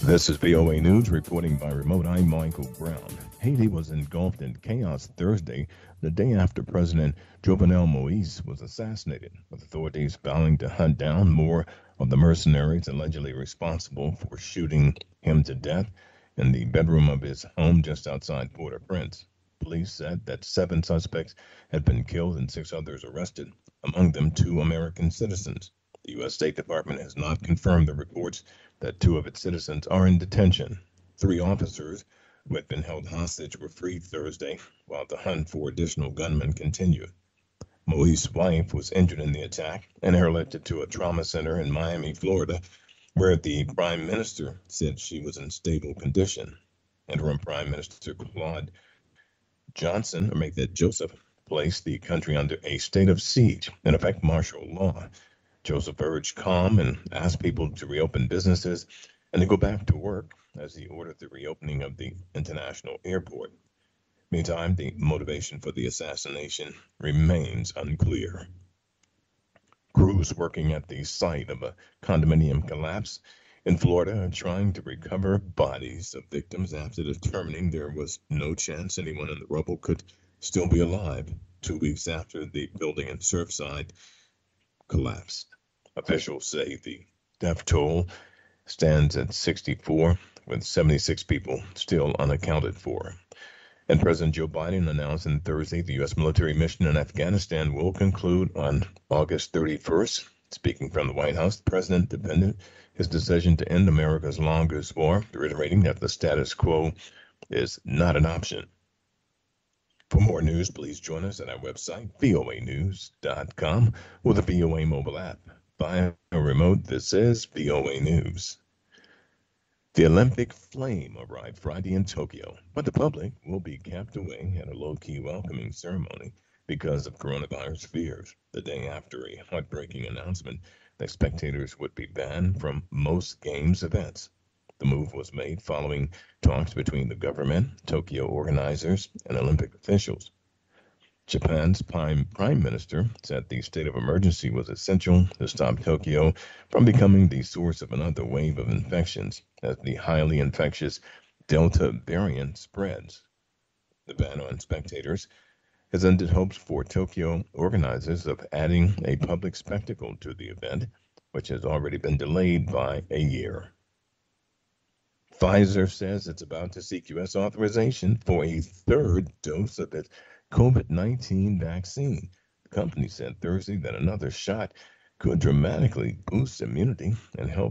This is VOA News reporting by remote. I'm Michael Brown. Haiti was engulfed in chaos Thursday, the day after President Jovenel Moise was assassinated, with authorities vowing to hunt down more of the mercenaries allegedly responsible for shooting him to death in the bedroom of his home just outside Port-au-Prince. Police said that 7 suspects had been killed and 6 others arrested, among them 2 American citizens. The U.S. State Department has not confirmed the reports that 2 of its citizens are in detention. 3 officers who had been held hostage were freed Thursday, while the hunt for additional gunmen continued. Moise's wife was injured in the attack and airlifted to a trauma center in Miami, Florida, where the prime minister said she was in stable condition. Interim Prime Minister Claude Johnson, or make that Joseph, placed the country under a state of siege, in effect martial law. Joseph urged calm and asked people to reopen businesses and to go back to work as he ordered the reopening of the international airport. Meantime, the motivation for the assassination remains unclear. Crews working at the site of a condominium collapse in Florida are trying to recover bodies of victims after determining there was no chance anyone in the rubble could still be alive 2 weeks after the building in Surfside collapsed. Officials say the death toll stands at 64, with 76 people still unaccounted for. And President Joe Biden announced on Thursday the U.S. military mission in Afghanistan will conclude on August 31st. Speaking from the White House, the president defended his decision to end America's longest war, reiterating that the status quo is not an option. For more news, please join us at our website, voanews.com, or the VOA mobile app. Via a remote, this is VOA News. The Olympic flame arrived Friday in Tokyo, but the public will be kept away at a low-key welcoming ceremony because of coronavirus fears. The day after a heartbreaking announcement that spectators would be banned from most Games events. The move was made following talks between the government, Tokyo organizers, and Olympic officials. Japan's prime minister said the state of emergency was essential to stop Tokyo from becoming the source of another wave of infections as the highly infectious Delta variant spreads. The ban on spectators has ended hopes for Tokyo organizers of adding a public spectacle to the event, which has already been delayed by a year. Pfizer says it's about to seek U.S. authorization for a 3rd dose of its COVID-19 vaccine. The company said Thursday that another shot could dramatically boost immunity and help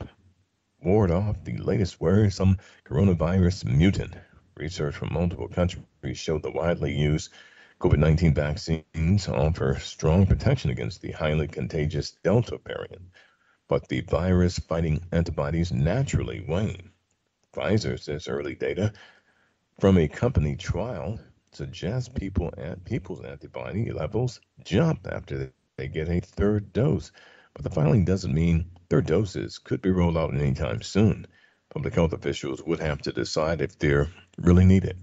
ward off the latest worrisome coronavirus mutant. Research from multiple countries showed the widely used COVID-19 vaccines offer strong protection against the highly contagious Delta variant, but the virus-fighting antibodies naturally wane. Pfizer says early data from a company trial suggests people's antibody levels jump after they get a 3rd dose, but the filing doesn't mean 3rd doses could be rolled out anytime soon. Public health officials would have to decide if they're really needed.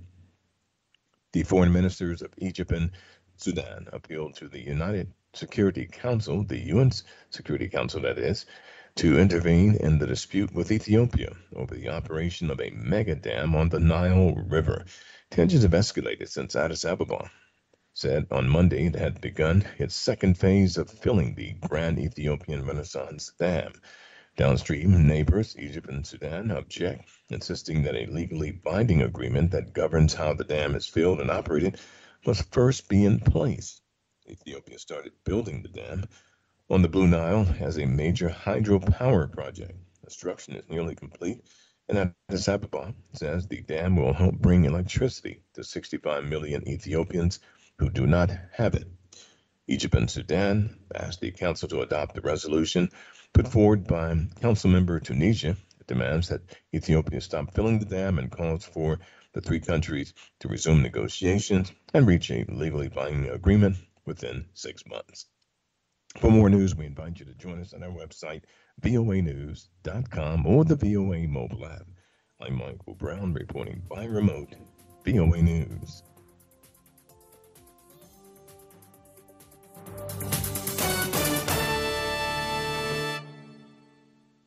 The foreign ministers of Egypt and Sudan appealed to the United Security Council, the UN's Security Council that is, to intervene in the dispute with Ethiopia over the operation of a mega dam on the Nile River. Tensions have escalated since Addis Ababa said on Monday it had begun its 2nd phase of filling the Grand Ethiopian Renaissance Dam. Downstream neighbors, Egypt and Sudan, object, insisting that a legally binding agreement that governs how the dam is filled and operated must first be in place. Ethiopia started building the dam on the Blue Nile as a major hydropower project. Construction is nearly complete, and Addis Ababa says the dam will help bring electricity to 65 million Ethiopians who do not have it. Egypt and Sudan asked the council to adopt the resolution put forward by council member Tunisia. It demands that Ethiopia stop filling the dam and calls for the 3 countries to resume negotiations and reach a legally binding agreement within 6 months. For more news, we invite you to join us on our website, voanews.com, or the VOA mobile app. I'm Michael Brown, reporting by remote, VOA News.